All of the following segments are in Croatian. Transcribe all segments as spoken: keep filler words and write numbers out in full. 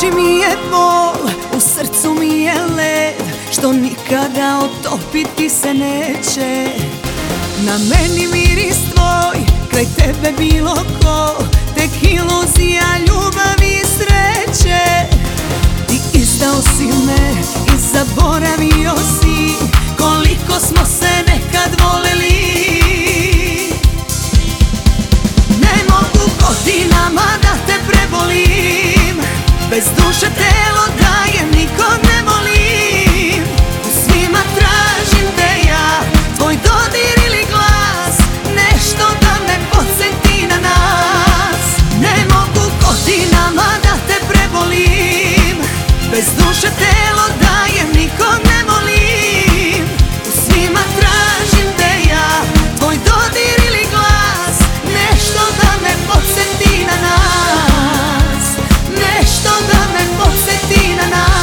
oči mi je bol, u srcu mi je led, što nikada otopiti se neće. Na meni miris tvoj, kraj tebe bilo ko, tek iluzija ljubavi i sreće. Ti izdao si me i zaboravio si koliko smo se nekad voleli. Ne mogu godinama da te prebolim, bez duše telo dajem, nikog ne volim. U svima tražim te ja, tvoj dodir ili glas, nešto da me podsjeti na nas. Ne mogu godinama da te prebolim, bez duše telo dajem, nikog ne volim. U svima tražim te ja, tvoj dodir ili glas, nešto da me podsjeti na nas. Nešto da me podsjeti na nas.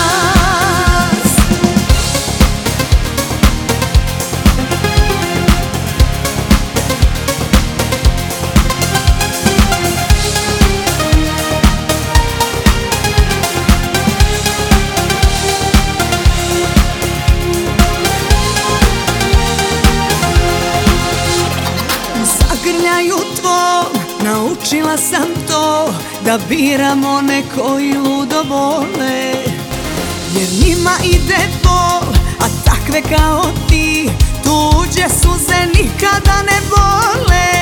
Zagrljaju tvom naučila sam to, da biram one koji ludo vole. Jer njima ide bol, a takve kao ti tuđe suze nikada ne bole.